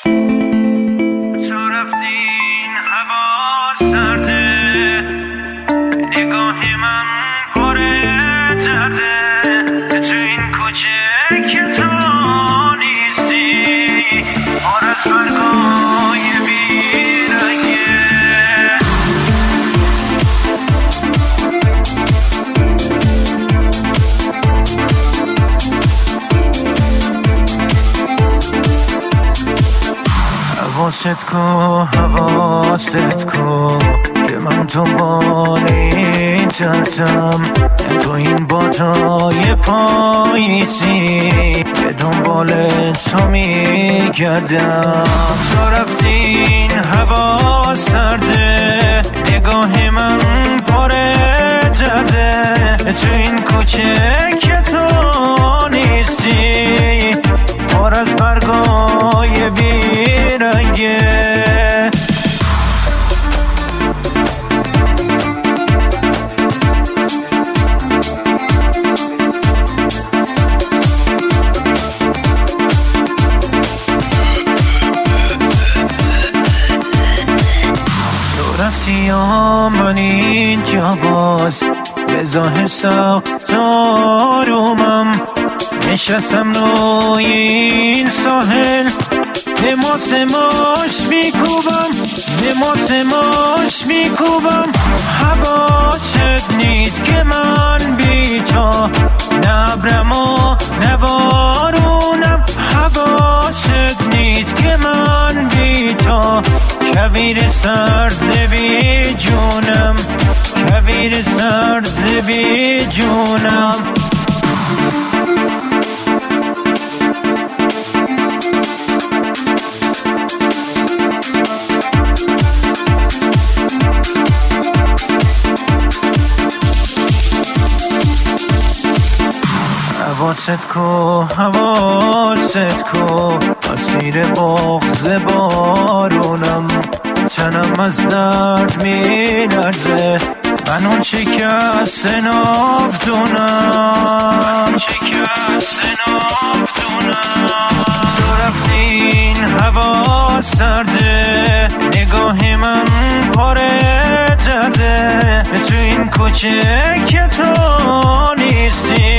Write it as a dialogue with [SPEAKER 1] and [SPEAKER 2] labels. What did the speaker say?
[SPEAKER 1] تو رفتین هوا سرده، نگاه من پر درده، تو این کوچه که تو نیستی پر از برگای بیرنگه. حواست کو که من دنبال این ترتم، تو این بادای پاییزی به دنبال تو میگردم. تو رفتین هوا سرده، نگاه من پر درده، تو این کوچه که تو نیستی پر از برگای بیرنگه. تو رفتی یا من اینجا باز، به ظاهر ساختارومم، نشستم روی این ساحل، نماش میکوبم، نماش میکوبم. حواست نیست که من بی تو نبرم و نبارونم، حواست نیست که من بی تو کویر سرد بی جونم، کویر سرد بی جونم. حواست کو اسیر بغض بارونم، تنم از درد می لرزه، من اون شکست ناودونم. تو رفتین هوا سرده، نگاه من پر درده، تو این کوچه که تو نیستی